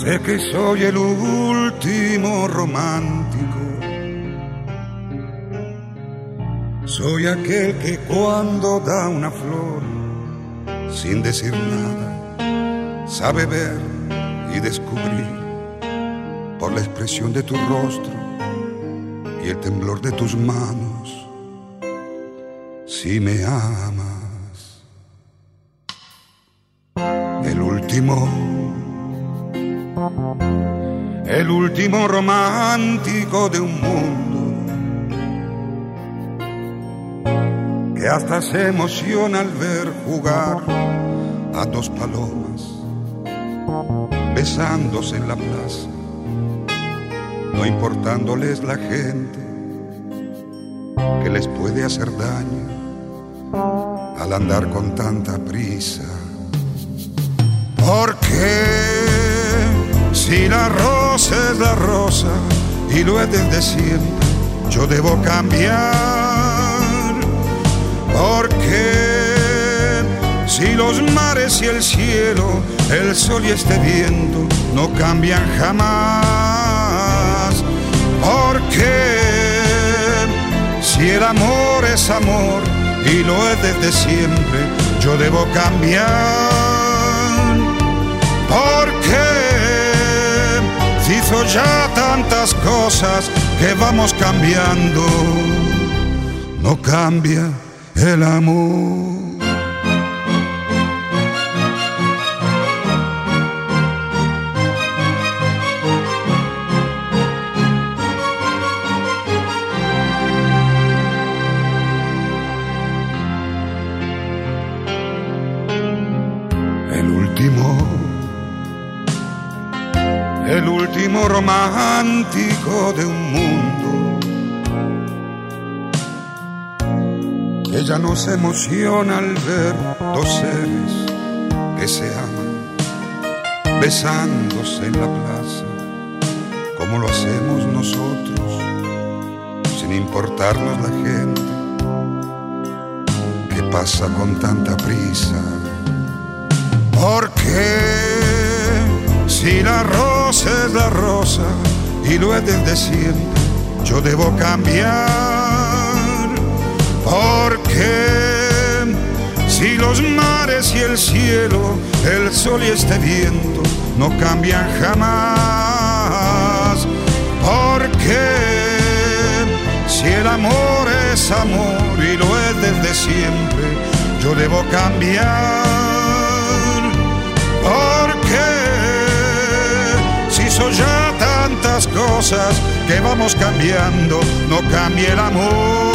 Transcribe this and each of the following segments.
Sé que soy el último romántico. Soy aquel que cuando da una flor, sin decir nada, sabe ver y descubrir por la expresión de tu rostro y el temblor de tus manos, si me amas. El último romántico de un mundo que hasta se emociona al ver jugar a dos palomas besándose en la plaza, no importándoles la gente que les puede hacer daño al andar con tanta prisa. Porque si la rosa es la rosa y lo es desde siempre, yo debo cambiar. Porque si los mares y el cielo, el sol y este viento no cambian jamás. Porque si el amor es amor y lo es desde siempre, yo debo cambiar. Porque se hizo ya tantas cosas que vamos cambiando, no cambia el amor. El último romántico de un mundo que ya no se emociona al ver dos seres que se aman besándose en la plaza, como lo hacemos nosotros, sin importarnos la gente que pasa con tanta prisa. Porque si la rosa es la rosa y lo es desde siempre, yo debo cambiar. Porque si los mares y el cielo, el sol y este viento no cambian jamás. Porque si el amor es amor y lo es desde siempre, yo debo cambiar. Porque si son ya tantas cosas que vamos cambiando, no cambia el amor.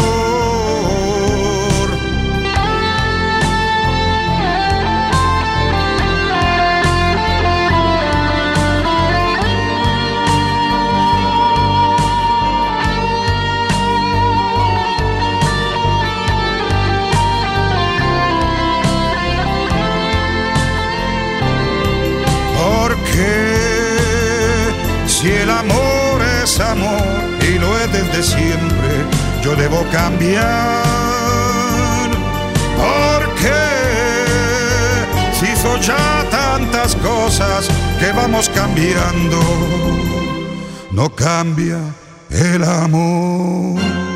Si el amor es amor y lo es desde siempre, yo debo cambiar. Porque si hizo ya tantas cosas que vamos cambiando, no cambia el amor.